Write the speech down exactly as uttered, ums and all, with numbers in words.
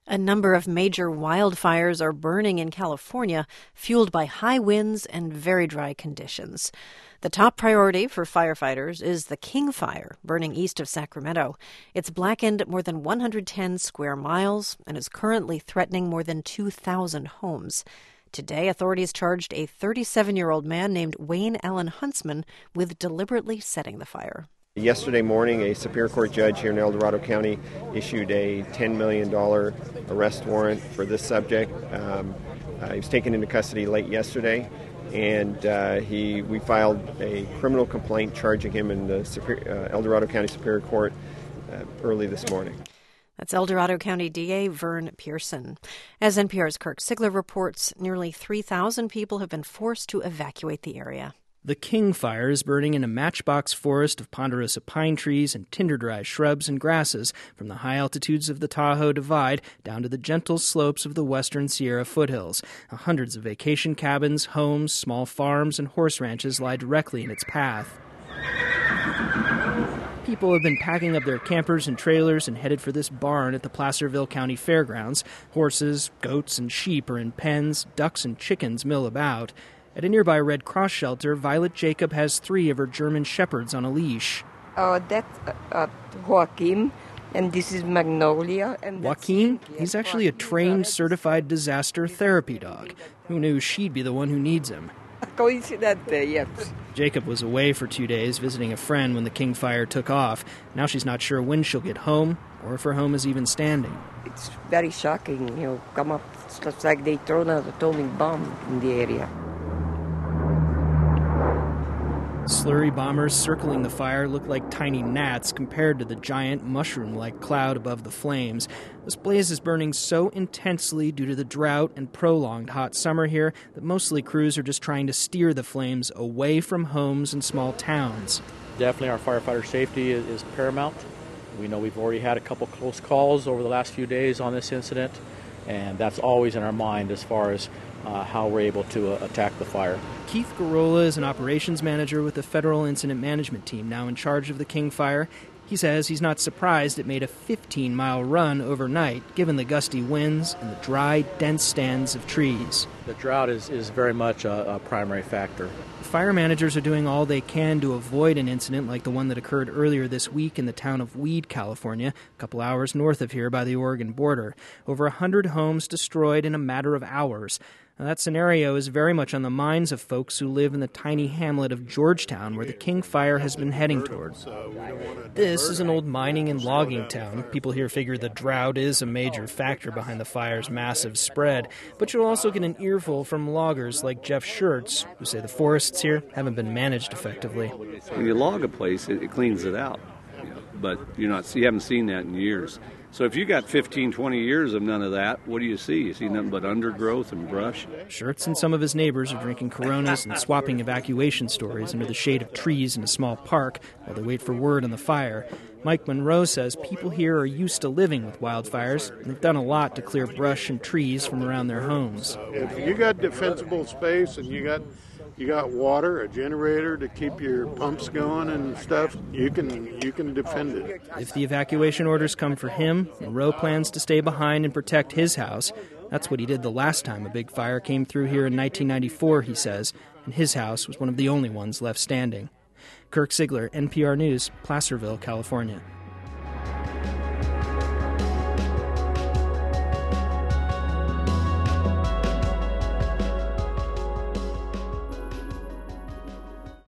A number of major wildfires are burning in California, fueled by high winds and very dry conditions. The top priority for firefighters is the King Fire, burning east of Sacramento. It's blackened more than one hundred ten square miles and is currently threatening more than two thousand homes. Today, authorities charged a thirty-seven-year-old man named Wayne Allen Huntsman with deliberately setting the fire. Yesterday morning, a Superior Court judge here in El Dorado County issued a ten million dollars arrest warrant for this subject. Um, uh, he was taken into custody late yesterday, and uh, he we filed a criminal complaint charging him in the Superior, uh, El Dorado County Superior Court uh, early this morning. That's El Dorado County D A Vern Pearson. As N P R's Kirk Sigler reports, nearly three thousand people have been forced to evacuate the area. The King Fire is burning in a matchbox forest of ponderosa pine trees and tinder-dry shrubs and grasses from the high altitudes of the Tahoe Divide down to the gentle slopes of the western Sierra foothills. Hundreds of vacation cabins, homes, small farms, and horse ranches lie directly in its path. People have been packing up their campers and trailers and headed for this barn at the Placerville County Fairgrounds. Horses, goats, and sheep are in pens, ducks and chickens mill about. At a nearby Red Cross shelter, Violet Jacob has three of her German shepherds on a leash. Uh, that's uh, uh, Joaquin, and this is Magnolia. And Joaquin? He's actually a trained, certified disaster therapy dog. Who knew she'd be the one who needs him? Coincidente, yes. Jacob was away for two days visiting a friend when the King Fire took off. Now she's not sure when she'll get home or if her home is even standing. It's very shocking, you know, come up, it's like they thrown an atomic bomb in the area. Slurry bombers circling the fire look like tiny gnats compared to the giant mushroom-like cloud above the flames. This blaze is burning so intensely due to the drought and prolonged hot summer here that mostly crews are just trying to steer the flames away from homes and small towns. Definitely our firefighter safety is, is paramount. We know we've already had a couple close calls over the last few days on this incident, and that's always in our mind as far as Uh, how we're able to uh, attack the fire. Keith Garola is an operations manager with the Federal Incident Management Team, now in charge of the King Fire. He says he's not surprised it made a fifteen-mile run overnight, given the gusty winds and the dry, dense stands of trees. The drought is, is very much a, a primary factor. Fire managers are doing all they can to avoid an incident like the one that occurred earlier this week in the town of Weed, California, a couple hours north of here by the Oregon border. Over one hundred homes destroyed in a matter of hours. Now, that scenario is very much on the minds of folks who live in the tiny hamlet of Georgetown, where the King Fire has been heading toward. This is an old mining and logging town. People here figure the drought is a major factor behind the fire's massive spread, but you'll also get an earful from loggers like Jeff Schertz, who say the forests here haven't been managed effectively. When you log a place, it, it cleans it out, but you're not, you haven't seen that in years. So if you got fifteen, twenty years of none of that, what do you see? You see nothing but undergrowth and brush. Schertz and some of his neighbors are drinking Coronas and swapping evacuation stories under the shade of trees in a small park while they wait for word on the fire. Mike Monroe says people here are used to living with wildfires, and they've done a lot to clear brush and trees from around their homes. If you got defensible space and you got you got water, a generator to keep your pumps going and stuff, you can you can defend it. If the evacuation orders come for him, Monroe plans to stay behind and protect his house. That's what he did the last time a big fire came through here in nineteen ninety-four, he says, and his house was one of the only ones left standing. Kirk Sigler, N P R News, Placerville, California.